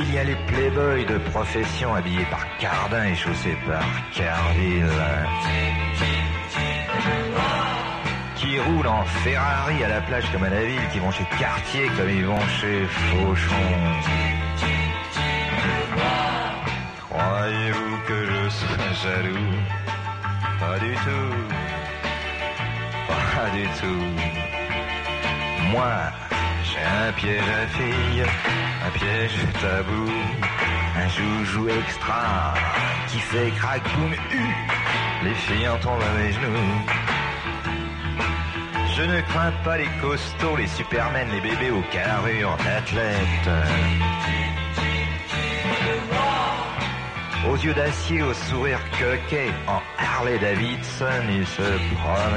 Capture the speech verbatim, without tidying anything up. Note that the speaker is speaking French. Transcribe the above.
Il y a les playboys de profession habillés par Cardin et chaussés par Carville, qui roulent en Ferrari à la plage comme à la ville, qui vont chez Cartier comme ils vont chez Fauchon. Croyez-vous que je sois jaloux? Pas du tout. Pas du tout. Moi, j'ai un piège à filles, un piège tabou, un joujou extra qui fait crack boum hu. Les filles en tombent à mes genoux. Je ne crains pas les costauds, les supermen, les bébés aux carrures d'athlètes, aux yeux d'acier, au sourire coquet, en Harley Davidson, ils se promènent.